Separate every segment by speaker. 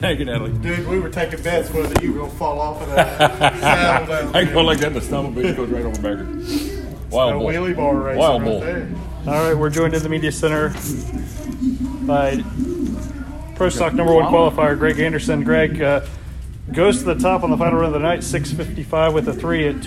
Speaker 1: Thank you, Natalie.
Speaker 2: Dude, we were taking bets whether you were going to fall off of that saddle down
Speaker 1: I
Speaker 2: there.
Speaker 1: go like that, and the stomach bitch goes right over backer. Wild
Speaker 2: No
Speaker 1: bull.
Speaker 2: wheelie bar racing
Speaker 1: Wild
Speaker 2: right
Speaker 1: bull.
Speaker 2: there.
Speaker 3: All right, we're joined in the media center by Pro Stock number one qualifier Greg Anderson. Greg goes to the top on the final run of the night, 6:55 with a 3 at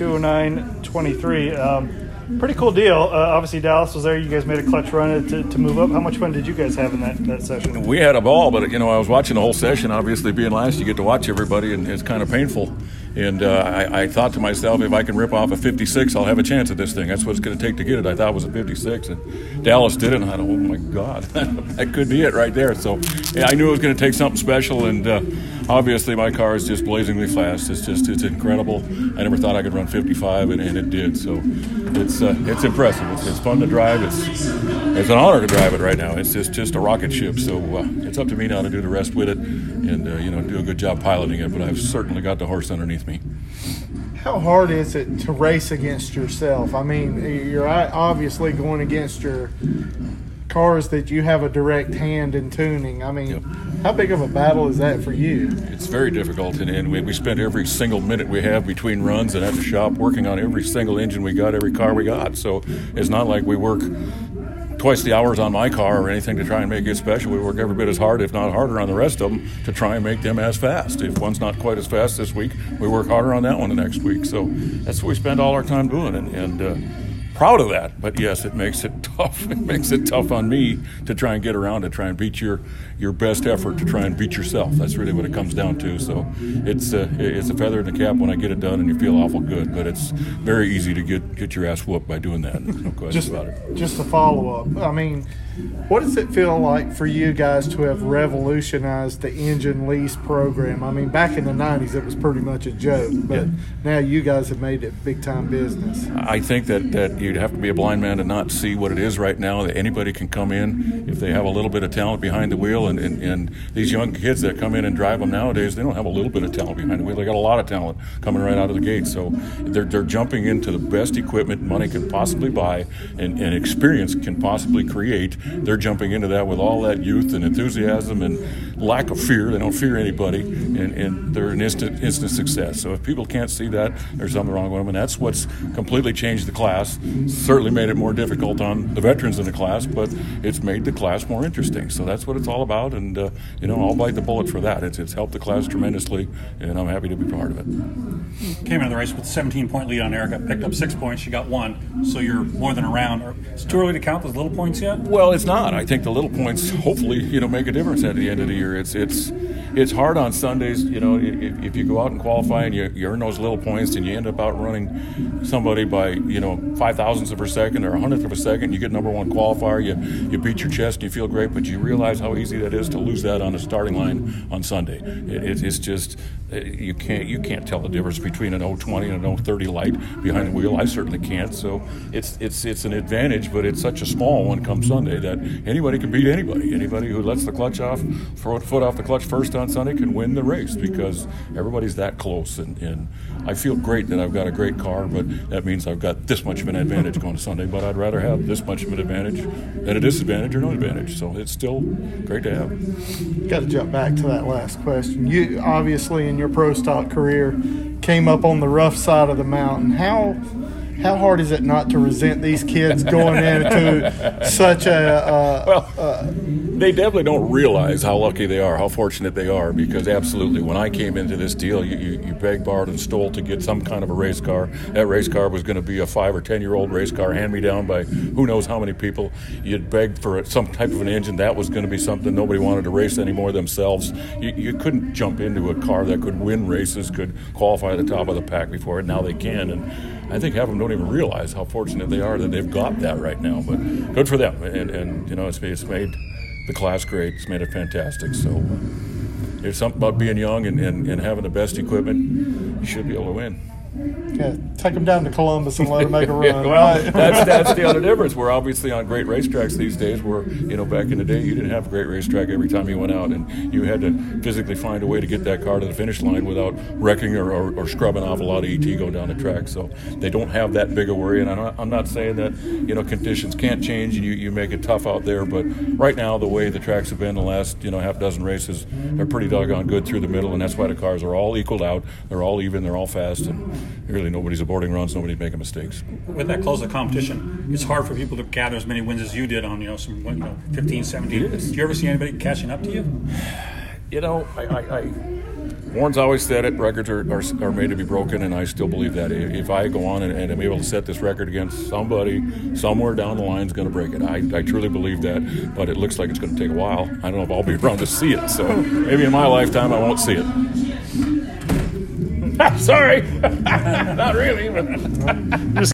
Speaker 3: 2:09.23. Pretty cool deal. Obviously, Dallas was there. You guys made a clutch run to move up. How much fun did you guys have in that session?
Speaker 1: We had a ball, but I was watching the whole session. Obviously, being last, you get to watch everybody, and it's kind of painful. And I thought to myself, if I can rip off a 56, I'll have a chance at this thing. That's what it's going to take to get it. I thought it was a 56, and Dallas did it, and I thought, oh my God, that could be it right there. So yeah, I knew it was going to take something special, and obviously my car is just blazingly fast. It's incredible. I never thought I could run 55, and it did. So it's impressive. It's fun to drive. It's an honor to drive it right now. It's just a rocket ship. So it's up to me now to do the rest with it, and do a good job piloting it. But I've certainly got the horse underneath me.
Speaker 2: How hard is it to race against yourself? I mean, you're obviously going against your cars that you have a direct hand in tuning. I mean,
Speaker 1: Yep.
Speaker 2: How big of a battle is that for you?
Speaker 1: It's very difficult, and we spent every single minute we have between runs and at the shop working on every single engine we got, every car we got. So it's not like we work twice the hours on my car or anything to try and make it special. We work every bit as hard, if not harder, on the rest of them to try and make them as fast. If one's not quite as fast this week, we work harder on that one the next week. So that's what we spend all our time doing, and proud of that. But yes, it makes it tough. It makes it tough on me to try and get around, to try and beat your best effort, to try and beat yourself. That's really what it comes down to. So it's a feather in the cap when I get it done, and you feel awful good. But it's very easy to get your ass whooped by doing that. No question about it.
Speaker 2: Just a follow-up. I mean, what does it feel like for you guys to have revolutionized the engine lease program? I mean, back in the 90s, it was pretty much a joke, but now you guys have made it big-time business.
Speaker 1: I think that you'd have to be a blind man to not see what it is right now, that anybody can come in if they have a little bit of talent behind the wheel, and these young kids that come in and drive them nowadays, they don't have a little bit of talent behind the wheel. They got a lot of talent coming right out of the gate. So they're jumping into the best equipment money can possibly buy and experience can possibly create. They're jumping into that with all that youth and enthusiasm and lack of fear. They don't fear anybody, and they're an instant success. So if people can't see that, there's something wrong with them, and that's what's completely changed the class. Certainly made it more difficult on the veterans in the class, but it's made the class more interesting. So that's what it's all about, and I'll bite the bullet for that. It's helped the class tremendously, and I'm happy to be part of it.
Speaker 4: Came into the race with a 17-point lead on Erica, picked up 6 points, she got 1, so you're more than around. It's too early to count those little points yet?
Speaker 1: Well, it's not. I think the little points hopefully make a difference at the end of the year. It's hard on Sundays, if you go out and qualify and you earn those little points and you end up outrunning somebody by 5,000ths of a second or 100th of a second, you get number one qualifier, you beat your chest and you feel great, but you realize how easy that is to lose that on the starting line on Sunday. It's just you can't tell the difference between an 020 and an 030 light behind the wheel. I certainly can't. So it's an advantage, but it's such a small one come Sunday that anybody can beat anybody. Anybody who lets the clutch off, throw a foot off the clutch first on Sunday can win the race because everybody's that close. And I feel great that I've got a great car, but that means I've got this much of an advantage going to Sunday. But I'd rather have this much of an advantage than a disadvantage or no advantage. So it's still great to have.
Speaker 2: Got to jump back to that last question. You obviously in your pro stock career came up on the rough side of the mountain. How hard is it not to resent these kids going into such
Speaker 1: they definitely don't realize how lucky they are, how fortunate they are, because absolutely, when I came into this deal, you begged, borrowed, and stole to get some kind of a race car. That race car was going to be a 5 or 10-year-old race car, hand-me-down by who knows how many people. You'd begged for some type of an engine. That was going to be something nobody wanted to race anymore themselves. You couldn't jump into a car that could win races, could qualify at the top of the pack before it. Now they can, and I think half of them don't even realize how fortunate they are that they've got that right now. But good for them, and it's made the class great. It's made it fantastic. So there's something about being young and having the best equipment. You should be able to win.
Speaker 2: Yeah, take them down to Columbus and let them make a run.
Speaker 1: Yeah, well,
Speaker 2: right?
Speaker 1: that's the other difference. We're obviously on great racetracks these days. Where back in the day, you didn't have a great racetrack every time you went out, and you had to physically find a way to get that car to the finish line without wrecking or scrubbing off a lot of ET going down the track. So they don't have that big a worry. And I'm not saying that conditions can't change and you make it tough out there, but right now the way the tracks have been the last half dozen races, they're pretty doggone good through the middle, and that's why the cars are all equaled out. They're all even. They're all fast, and really nobody's aborting runs. Nobody's making mistakes.
Speaker 4: With that close of competition, it's hard for people to gather as many wins as you did on some 15, 17.
Speaker 1: It is.
Speaker 4: Did you ever see anybody catching up to you?
Speaker 1: Warren's always said it. Records are made to be broken, and I still believe that. If I go on and I'm able to set this record against somebody somewhere down the line is going to break it. I truly believe that, but it looks like it's going to take a while. I don't know if I'll be around to see it, so maybe in my lifetime I won't see it. Sorry. Not really, but